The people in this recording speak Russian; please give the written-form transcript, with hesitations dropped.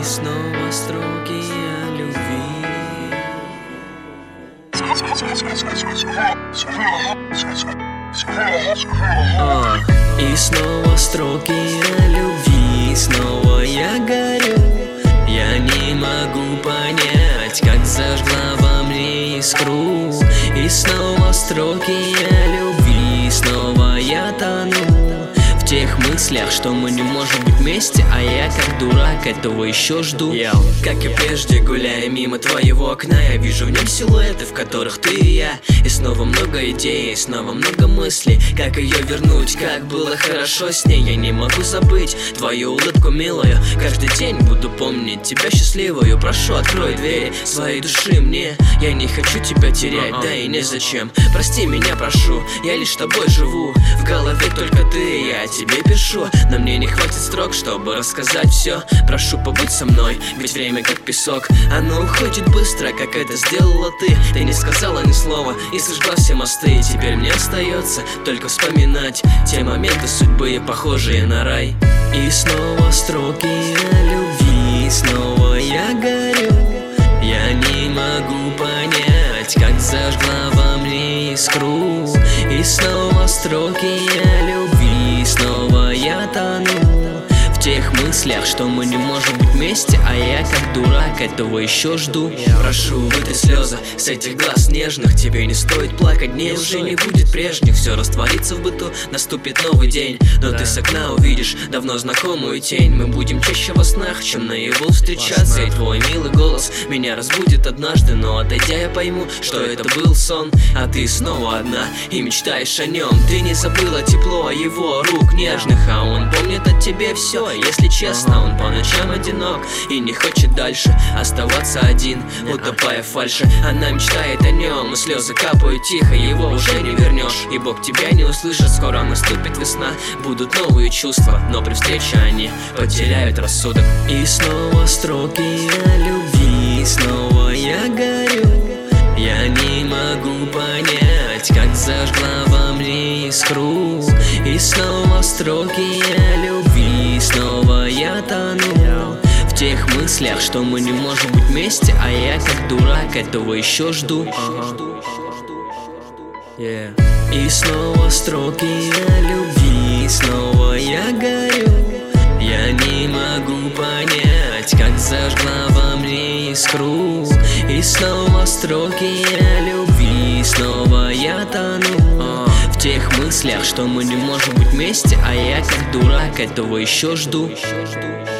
снова строки о любви. И снова строки о любви, снова я горю. Я не могу понять, как зажгла во мне искру. И снова строки о любви, снова я тону в тех мыслях, что мы не можем быть вместе, а я как дурак этого еще жду. Как и прежде, гуляя мимо твоего окна, я вижу в нем силуэты, в которых ты и я. И снова много идей, и снова много мыслей, как ее вернуть, как было хорошо с ней. Я не могу забыть твою улыбку милую, каждый день буду помнить тебя счастливую. Прошу, открой двери своей души мне, я не хочу тебя терять, да и незачем. Прости меня, прошу, я лишь тобой живу, в голове только ты, я тебе пишу. Но мне не хватит строк, чтобы рассказать все. Прошу, побудь со мной, ведь время как песок, оно уходит быстро, как это сделала ты. Ты не сказала ни слова и сожгла все мосты. И теперь мне остается только вспоминать те моменты судьбы, похожие на рай. И снова строки о любви, снова я горю. Я не могу понять, как зажгла во мне искру. И снова строки о любви, снова я тону в тех мыслях, что мы не можем быть вместе, а я как дурак этого еще жду. Прошу, вытри слезы с этих глаз нежных, тебе не стоит плакать, дней уже не будет прежних. Все растворится в быту, наступит новый день, но ты с окна увидишь давно знакомую тень. Мы будем чаще во снах, чем наяву встречаться, и твой милый голос меня разбудит однажды. Но отойдя я пойму, что это был сон, а ты снова одна и мечтаешь о нем. Ты не забыла тепло его рук нежных, а он помнит о тебе все. Если честно, он по ночам одинок и не хочет дальше оставаться один, утопая в фальши. Она мечтает о нем, и слезы капают тихо, его уже не вернешь, и Бог тебя не услышит. Скоро наступит весна, будут новые чувства, но при встрече они потеряют рассудок. И снова строки о любви, снова я горю. Я не могу понять, как зажгла во мне искру. И снова строки о любви, снова я тону в тех мыслях, что мы не можем быть вместе, а я как дурак этого еще жду. И снова строки о любви, снова я горю. Я не могу понять, как зажгла во мне искру. И снова строки о любви, снова я тону в тех мыслях, что мы не можем быть вместе, а я как дурак этого еще жду.